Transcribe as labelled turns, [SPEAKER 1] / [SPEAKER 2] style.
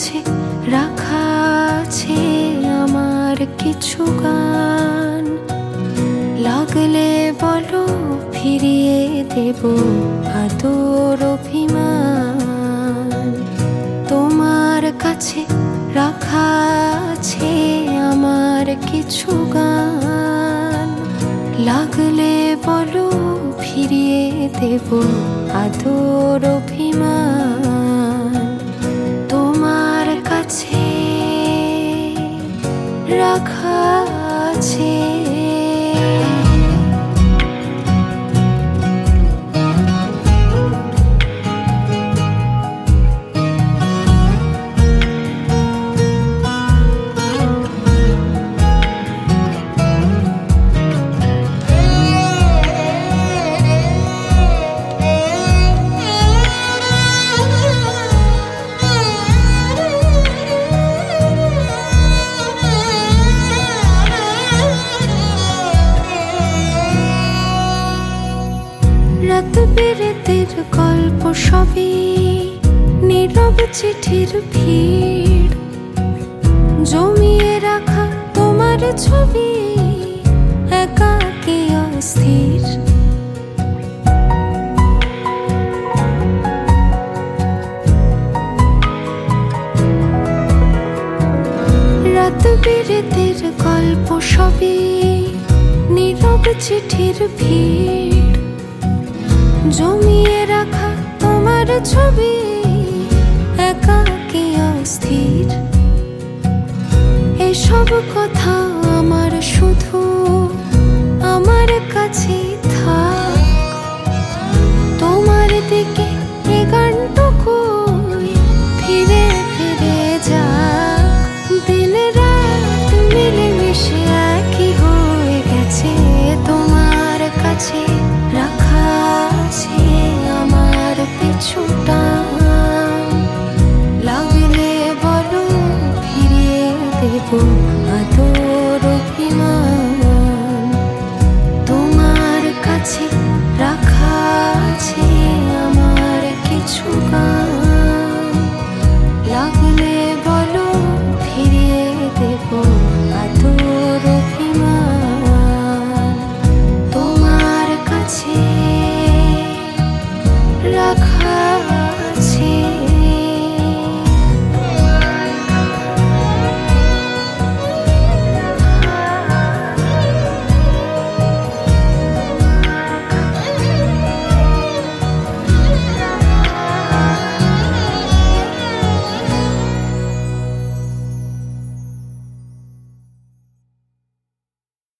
[SPEAKER 1] কাছে রাখা আছে আমার কিছু গান, লাগলে বলো ফিরিয়ে দেব আদর অভিমান। তোমার কাছে রাখা আছে আমার কিছু গান, লাগলে বলো ফিরিয়ে দেব আদর অভিমান। তোমার কাছে রাখা আছে। রাত বিরেতের গল্প সবই নীরব চিঠির ভিড়, জমিয়ে রাখা তোমার ছবি একাকী অস্থির। রাত বিরেতের গল্প সবই নীরব চিঠির ভিড়, জমিয়ে রাখা তোমার ছবি একাকী অস্থির। এসব কথা আমার শুধু আমার কাছে